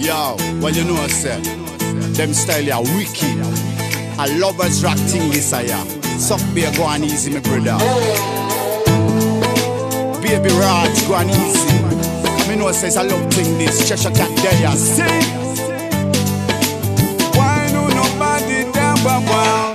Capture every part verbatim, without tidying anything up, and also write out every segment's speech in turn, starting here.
Yo, well you know sir, them style ya wicked. A lovers rock thing this a ya. Suck beer go on easy me brother. Baby Raj go on easy. Come know says I love thing this. Cheshire cat there ya. See? Why no nobody down but wow.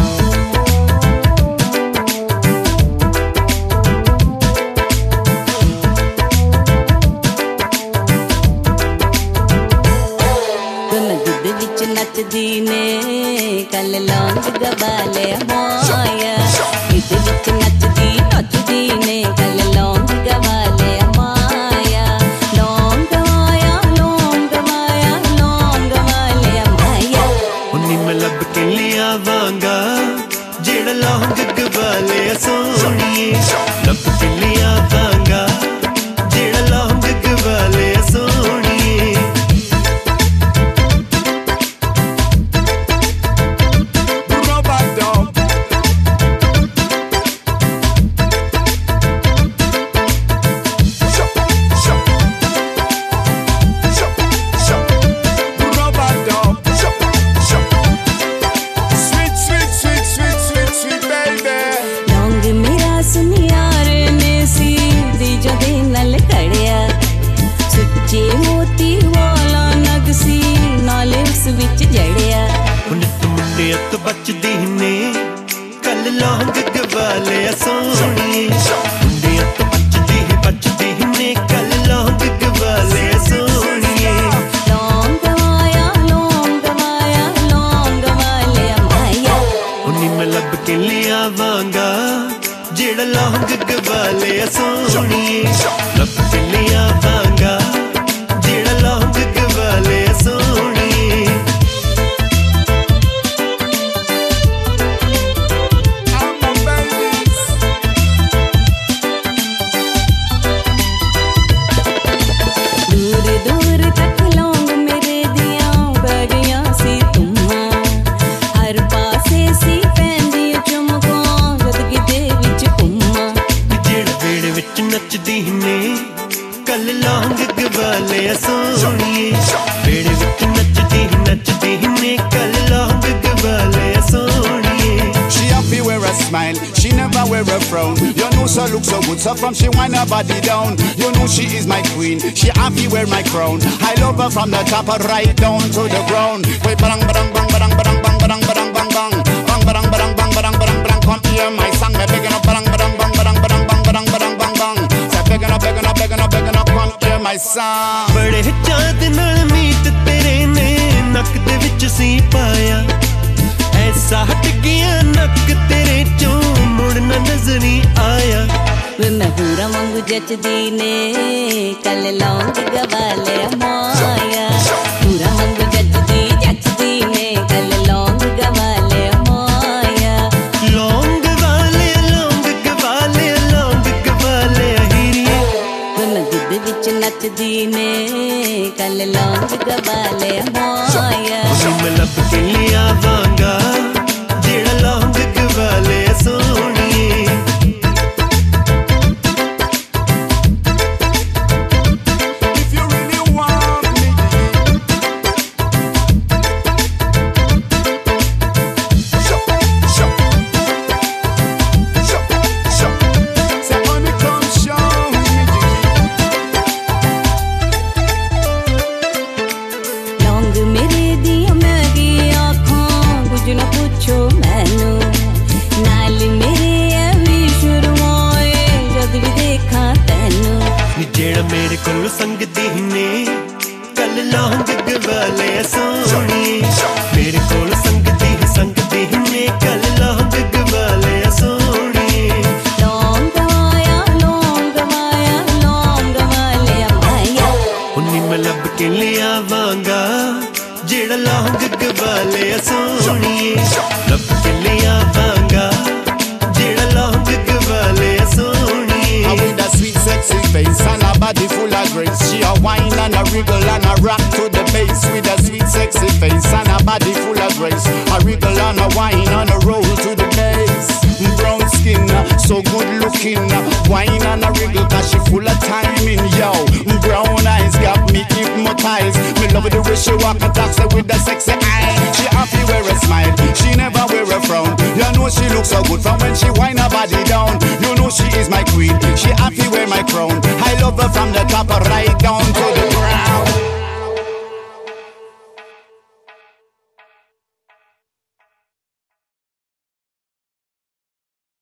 नचदीने कल लौंग गवाले माया इद विच नचदी नचदीने कल लौंग गवाले माया लौंग गवाया लौंग गवाया लौंग गवाले माया उन्नी मैं लब के लिया वांगा जेड़ा लौंग गवाले सोनिए लब के लिया वांगा जेड़ा लौंग गवाले सोनिए तो बचदी ने कल लौंग गवाले सोनिए मुंडिया तो बचदी बचदी ने कल लौंग गवाले सोनिए लौंग गवाया लौंग गवाया लौंग गवाले माया उन्नी मैं लब के लिया वांगा जेड़ा लौंग गवाले सोनिए लब के लिया वांगा जेड़ा लौंग गवाले सोनिए नचदी ने कल लौंग गवाले सोनिए बेड़े विच नचदी नचदी ने कल लौंग गवाले सोनिए She happy wear a smile, she never wear a frown. You know she look so good, so from she wind her body down. You know she is my queen, she happy wear my crown. I love her from the top right down to the ground. Wait, barang barang bang barang barang bang barang barang bang bang bang barang barang bang barang barang barang. Come hear my song, me begging up barang barang bang barang barang bang barang barang bang bang. Begging up, begging up, begging up, begging up, come hear my song. बड़े चाँद नाल मीत तेरे ने नक दे विच सी पाया ऐसा हट गया नक तेरे चों मुड़ना नजर नहीं आया वे मैं पूरा मंगू जचदी ने कल लौंग गवाले माया पूरा मंगू जचदी जचदी ने कल लौंग गवाले माया लौंग वाले लौंग गवाले लौंग गवाले विच नचदी ने कल लौंग गवाले माया मैं लब के लिया वांगा जेड़ा लौंग गवाले सोनिए If you really want me, shop, shop, shop, shop. Say honey, come show me. मेरे दिया मैं की आँखों कुछ न पूछो मैनू नाल मेरे भी शुरुआए जद भी देखा तैनू जेड़ा मेरे कोल संगदी ने कल लौंग गवाले सोनिए मेरे कोल संगदी संगदी ने कल लौंग गवाले सोनिए लौंग गवाया लौंग गवाया लौंग गवाले माया उन्नी मैं लब के लिया वांगा जेड़ा लौंग गवाले सोनिए लब के लिया वांगा जेड़ा लौंग गवाले सोनिए With a sweet sexy face and a body full of grace, she a wine and a wriggle and a rock to the bass. With a sweet sexy face and a body full of grace, a wriggle and a wine and a roll to the bass. Brown skin, so good looking, wine and a wriggle 'cause she full of timing, yo. Brown eyes got me hypnotized. Me love Love the way she walk and talk, say with the sexy eye. She happy wear a smile, she never wear a frown. You know she looks so good from when she wind her body down. You know she is my queen, she happy wear my crown. I love her from the top right down to the ground.